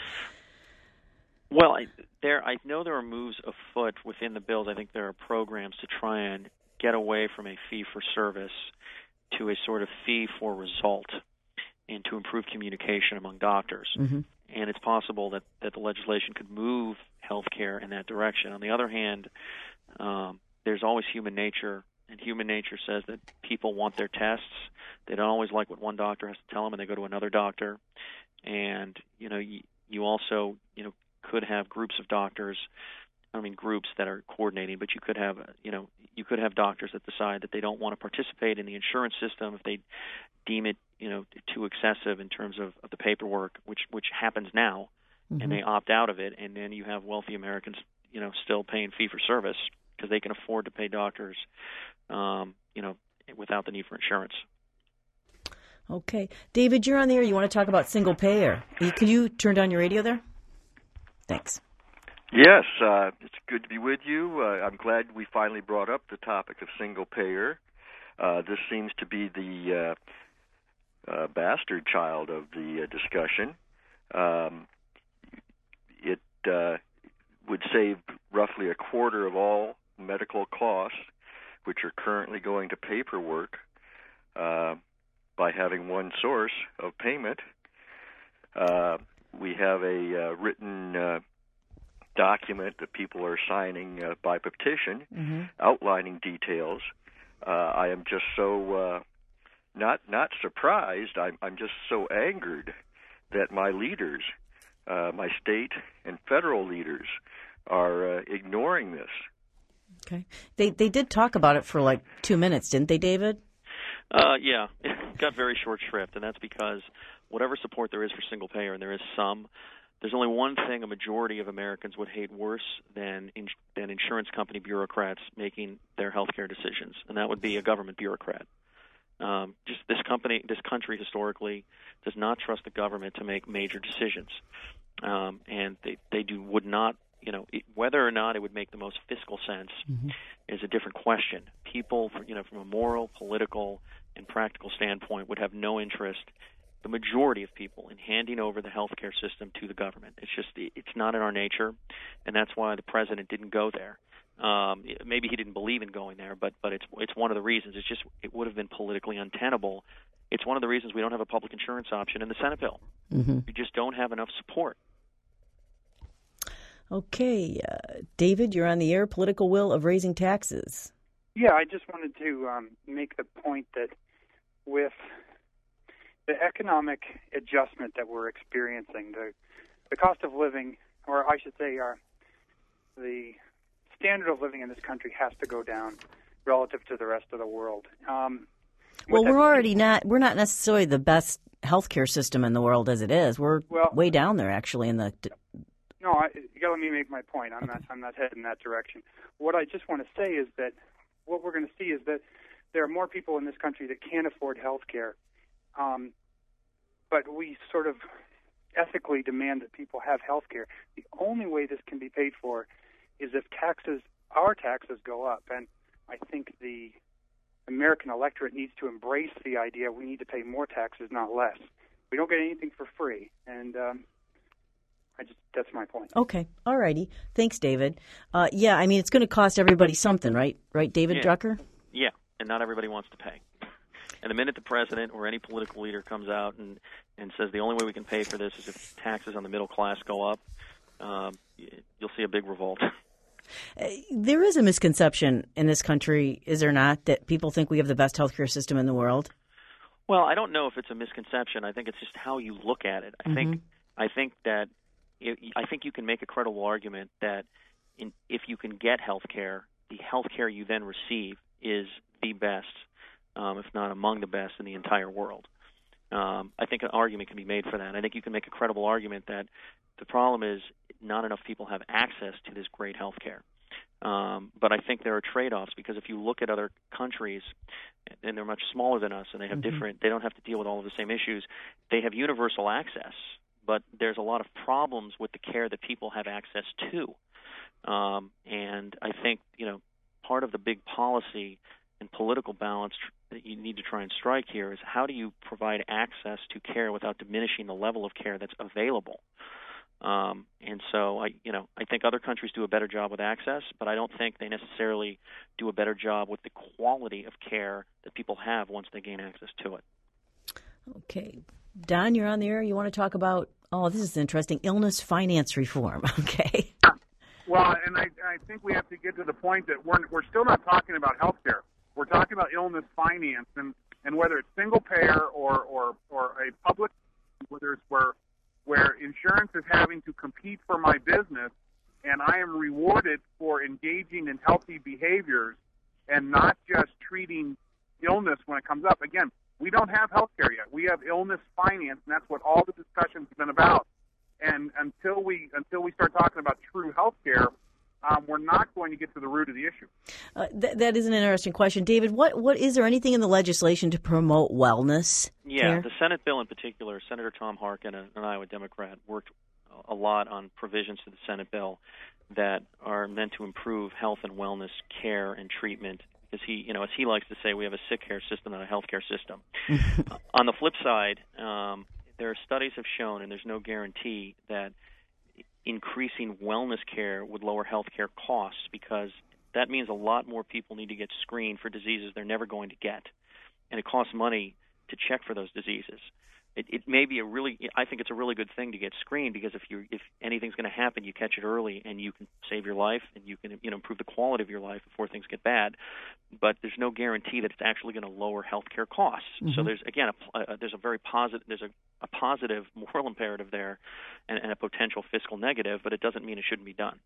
Well, I, there I know there are moves afoot within the bills. I think there are programs to try and get away from a fee-for-service to a sort of fee-for-result and to improve communication among doctors. Mm-hmm. And it's possible that, that the legislation could move healthcare in that direction. On the other hand, um, there's always human nature, and human nature says that people want their tests. They don't always like what one doctor has to tell them, and they go to another doctor. And, you know, you, you also, you know, could have groups of doctors, I mean groups that are coordinating, but you could have, you know, you could have doctors that decide that they don't want to participate in the insurance system if they deem it, you know, too excessive in terms of, of the paperwork, which which happens now, mm-hmm. and they opt out of it, and then you have wealthy Americans, you know, still paying fee for service because they can afford to pay doctors, um, you know, without the need for insurance. Okay, David, you're on the air. You want to talk about single payer? Can you turn down your radio there? Thanks. Yes, uh, it's good to be with you. Uh, I'm glad we finally brought up the topic of single payer. Uh, this seems to be the uh, uh, bastard child of the uh, discussion. Um, it uh, would save roughly a quarter of all medical costs, which are currently going to paperwork, uh, by having one source of payment. Uh, we have a uh, written uh, document that people are signing uh, by petition, mm-hmm. outlining details. Uh, I am just so uh, not not surprised. I'm, I'm just so angered that my leaders, uh, my state and federal leaders, are uh, ignoring this. Okay, they they did talk about it for like two minutes, didn't they, David? Uh, yeah, it got very short shrift, and that's because whatever support there is for single payer, and there is some, there's only one thing a majority of Americans would hate worse than in, than insurance company bureaucrats making their healthcare decisions, and that would be a government bureaucrat. Um, just this company, this country historically does not trust the government to make major decisions, um, and they they do would not. You know, it, whether or not it would make the most fiscal sense mm-hmm. is a different question. People, you know, from a moral, political, and practical standpoint, would have no interest, the majority of people, in handing over the healthcare system to the government. It's just, it's not in our nature, and that's why the president didn't go there. Um, maybe he didn't believe in going there, but but it's it's one of the reasons. It's just it would have been politically untenable. It's one of the reasons we don't have a public insurance option in the Senate bill. Mm-hmm. We just don't have enough support. Okay, uh, David, you're on the air. Political will of raising taxes. Yeah, I just wanted to um, make the point that with the economic adjustment that we're experiencing, the the cost of living, or I should say, our the standard of living in this country has to go down relative to the rest of the world. Um, well, we're already not. We're not necessarily the best healthcare system in the world as it is. We're well, way down there, actually, in the. No, I, you got to let me make my point. I'm okay. not. I'm not heading in that direction. What I just want to say is that what we're going to see is that there are more people in this country that can't afford health care, um, but we sort of ethically demand that people have health care. The only way this can be paid for is if taxes, our taxes, go up, and I think the American electorate needs to embrace the idea we need to pay more taxes, not less. We don't get anything for free, and um, I just that's my point. Okay. All righty. Thanks, David. Uh, yeah, I mean, it's going to cost everybody something, right? Right, David yeah. Drucker? Yeah, and not everybody wants to pay. And the minute the president or any political leader comes out and, and says the only way we can pay for this is if taxes on the middle class go up, um, you'll see a big revolt. Uh, there is a misconception in this country, is there not, that people think we have the best healthcare system in the world? Well, I don't know if it's a misconception. I think it's just how you look at it. I mm-hmm. think I think that it, I think you can make a credible argument that in, if you can get health care, the health care you then receive is the best, um, if not among the best in the entire world. Um, I think an argument can be made for that. I think you can make a credible argument that the problem is not enough people have access to this great health care. Um, but I think there are trade-offs, because if you look at other countries, and they're much smaller than us, and they have mm-hmm. different, they don't have to deal with all of the same issues. They have universal access, but there's a lot of problems with the care that people have access to. Um, and I think, you know, part of the big policy and political balance tr- that you need to try and strike here is how do you provide access to care without diminishing the level of care that's available. Um, and so, I, you know, I think other countries do a better job with access, but I don't think they necessarily do a better job with the quality of care that people have once they gain access to it. Okay. Don, you're on the air. You want to talk about, oh, this is interesting, illness finance reform. Okay. Well, and I, I think we have to get to the point that we're, we're still not talking about health care. We're talking about illness finance, and, and whether it's single payer or, or, or a public, whether it's where where insurance is having to compete for my business, and I am rewarded for engaging in healthy behaviors and not just treating illness when it comes up. Again, we don't have health care yet. We have illness finance, and that's what all the discussions have been about. And until we until we start talking about true health care, um, we're not going to get to the root of the issue. Uh, th- that is an interesting question. David, what, what is there anything in the legislation to promote wellness Yeah, care? The Senate bill in particular, Senator Tom Harkin, an Iowa Democrat, worked a lot on provisions to the Senate bill that are meant to improve health and wellness care and treatment. Because he, you know, as he likes to say, we have a sick care system, not a health care system. uh, on the flip side, um, there are studies have shown, and there's no guarantee, that increasing wellness care would lower health care costs, because that means a lot more people need to get screened for diseases they're never going to get. And it costs money to check for those diseases. It, it may be a really, I think it's a really good thing to get screened, because if you if anything's going to happen, you catch it early and you can save your life, and you can, you know, improve the quality of your life before things get bad. But there's no guarantee that it's actually going to lower healthcare costs. Mm-hmm. So there's again a, a, there's a very positive there's a, a positive moral imperative there, and, and a potential fiscal negative, but it doesn't mean it shouldn't be done.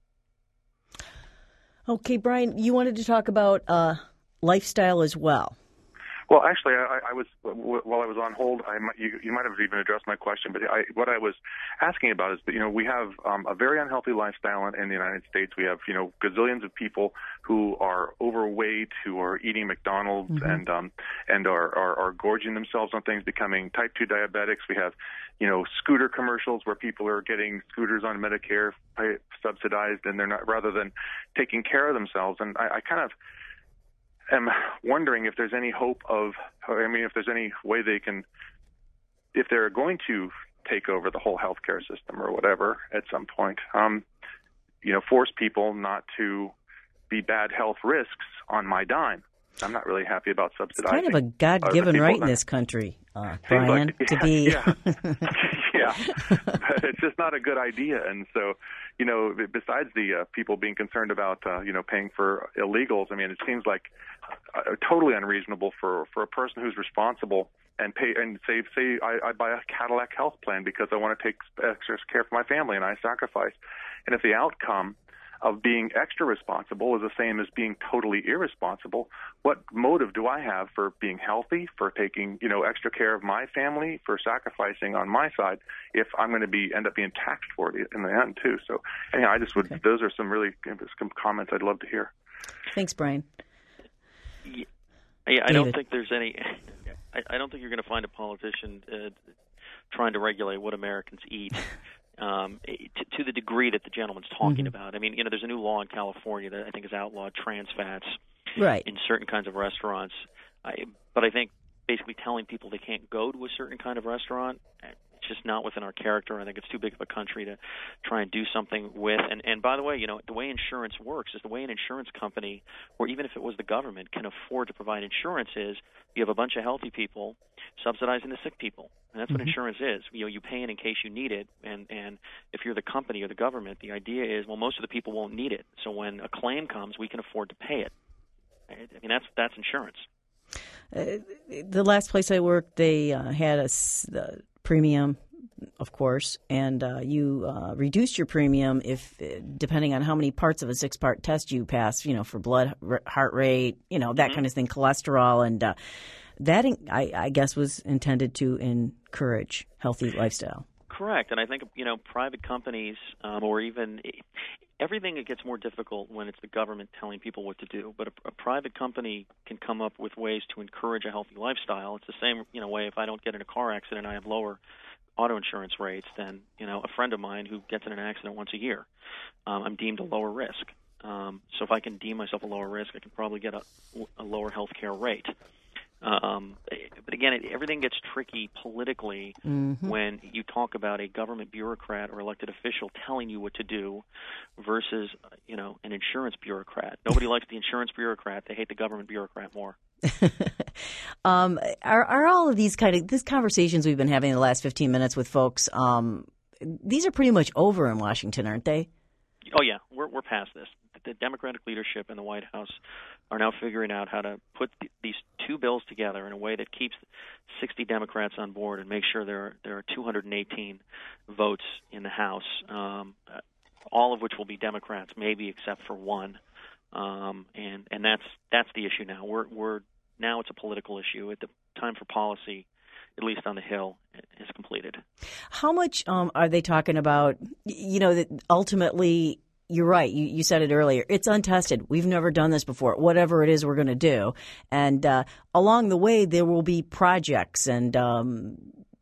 Okay, Brian, you wanted to talk about uh, lifestyle as well. Well, actually, I, I was while I was on hold. I might, you, you might have even addressed my question, but I, what I was asking about is that, you know, we have um, a very unhealthy lifestyle in, in the United States. We have, you know, gazillions of people who are overweight, who are eating McDonald's mm-hmm. and um, and are, are are gorging themselves on things, becoming type two diabetics. We have, you know, scooter commercials where people are getting scooters on Medicare pay, subsidized, and they're not, rather than taking care of themselves. And I, I kind of am wondering if there's any hope of, I mean, if there's any way they can, if they're going to take over the whole healthcare system or whatever at some point, um, you know, force people not to be bad health risks on my dime. I'm not really happy about subsidizing. It's kind of a God-given right in this country, uh, Brian, like, yeah, to be. Yeah, yeah. But it's just not a good idea. And so, you know, besides the uh, people being concerned about, uh, you know, paying for illegals, I mean, it seems like uh, totally unreasonable for, for a person who's responsible and pay and say, say I, I buy a Cadillac health plan because I want to take extra care for my family and I sacrifice. And if the outcome of being extra responsible is the same as being totally irresponsible, what motive do I have for being healthy, for taking, you know, extra care of my family, for sacrificing on my side, if I'm going to be end up being taxed for it in the end too? So, anyhow, I just would. Okay. Those are some really some comments I'd love to hear. Thanks, Brian. Yeah, yeah I don't think there's any. I, I don't think you're going to find a politician uh, trying to regulate what Americans eat. Um, to, to the degree that the gentleman's talking mm-hmm. about. I mean, you know, there's a new law in California that I think has outlawed trans fats right. in certain kinds of restaurants. I, but I think basically telling people they can't go to a certain kind of restaurant, it's just not within our character. I think it's too big of a country to try and do something with. And, and by the way, you know, the way insurance works is the way an insurance company, or even if it was the government, can afford to provide insurance is you have a bunch of healthy people subsidizing the sick people. And that's mm-hmm. what insurance is. You know, you pay it in case you need it. And, and if you're the company or the government, the idea is, well, most of the people won't need it. So when a claim comes, we can afford to pay it. I mean, that's that's insurance. Uh, the last place I worked, they uh, had a uh, premium, of course, and uh, you uh, reduced your premium if, depending on how many parts of a six-part test you pass, you know, for blood, heart rate, you know, that mm-hmm. kind of thing, cholesterol, and uh, that, I, I guess, was intended to encourage healthy lifestyle. Correct, and I think you know private companies um, or even everything it gets more difficult when it's the government telling people what to do. But a, a private company can come up with ways to encourage a healthy lifestyle. It's the same you know way if I don't get in a car accident, I have lower auto insurance rates than you know a friend of mine who gets in an accident once a year. Um, I'm deemed a lower risk. Um, so if I can deem myself a lower risk, I can probably get a, a lower health care rate. Um, but again, it, everything gets tricky politically mm-hmm. when you talk about a government bureaucrat or elected official telling you what to do versus, you know, an insurance bureaucrat. Nobody likes the insurance bureaucrat. They hate the government bureaucrat more. um, are, are all of these kind of these conversations we've been having in the last fifteen minutes with folks, um, these are pretty much over in Washington, aren't they? Oh, yeah. We're, we're past this. The Democratic leadership in the White House are now figuring out how to put th- these two bills together in a way that keeps sixty Democrats on board and make sure there are, there are two hundred eighteen votes in the House, um, all of which will be Democrats, maybe except for one. Um, and and that's that's the issue now. We're we're now it's a political issue. At the time for policy, at least on the Hill, is completed. How much um, are they talking about? You know, that ultimately. You're right. You, you said it earlier. It's untested. We've never done this before. Whatever it is we're going to do. And uh, along the way, there will be projects and um,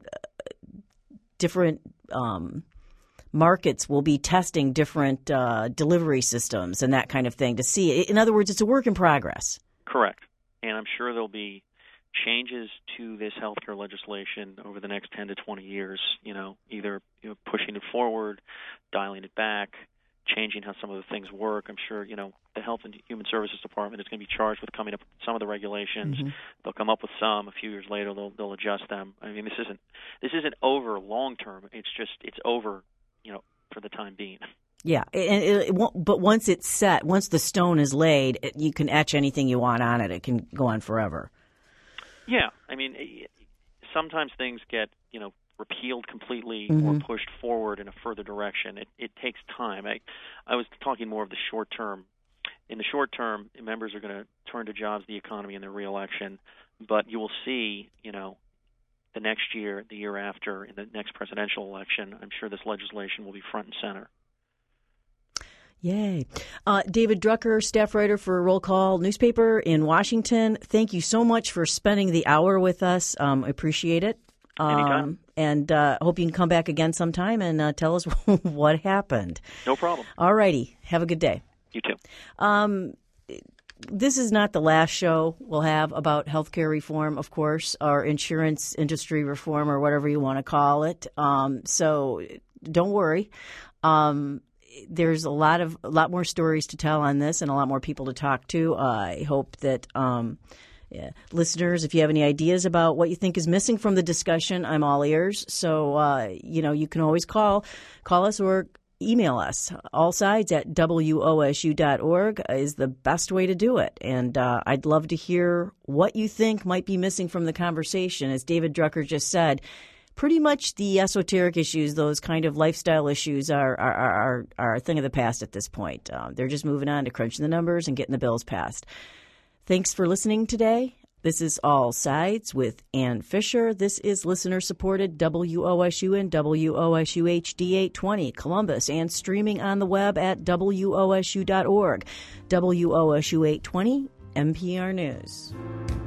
different um, markets will be testing different uh, delivery systems and that kind of thing to see. In other words, it's a work in progress. Correct. And I'm sure there'll be changes to this healthcare legislation over the next ten to twenty years, you know, either you know, pushing it forward, dialing it back, changing how some of the things work. I'm sure, you know, the Health and Human Services Department is going to be charged with coming up with some of the regulations. Mm-hmm. They'll come up with some. A few years later, they'll they'll adjust them. I mean, this isn't this isn't over long term. It's just it's over, you know, for the time being. Yeah, and it, it won't, but once it's set, once the stone is laid, it, you can etch anything you want on it. It can go on forever. Yeah, I mean, sometimes things get, you know, repealed completely mm-hmm. or pushed forward in a further direction. It, it takes time. I, I was talking more of the short term. In the short term, members are going to turn to jobs, the economy, and their reelection. But you will see, you know, the next year, the year after, in the next presidential election, I'm sure this legislation will be front and center. Yay. Uh, David Drucker, staff writer for Roll Call newspaper in Washington, thank you so much for spending the hour with us. Um, I appreciate it. Um, and I uh, hope you can come back again sometime and uh, tell us what happened. No problem. All righty. Have a good day. You too. Um, this is not the last show we'll have about healthcare reform, of course, or insurance industry reform or whatever you want to call it. Um, so don't worry. Um, there's a lot of a lot more stories to tell on this and a lot more people to talk to. Uh, I hope that um, – Yeah. Listeners, if you have any ideas about what you think is missing from the discussion, I'm all ears. So, uh, you know, you can always call call us or email us. All sides at W O S U dot org is the best way to do it. And uh, I'd love to hear what you think might be missing from the conversation. As David Drucker just said, pretty much the esoteric issues, those kind of lifestyle issues are are, are, are a thing of the past at this point. Um, they're just moving on to crunching the numbers and getting the bills passed. Thanks for listening today. This is All Sides with Ann Fisher. This is listener-supported W O S U and W O S U H D eight twenty Columbus and streaming on the web at W O S U dot org. W O S U eight twenty, N P R News.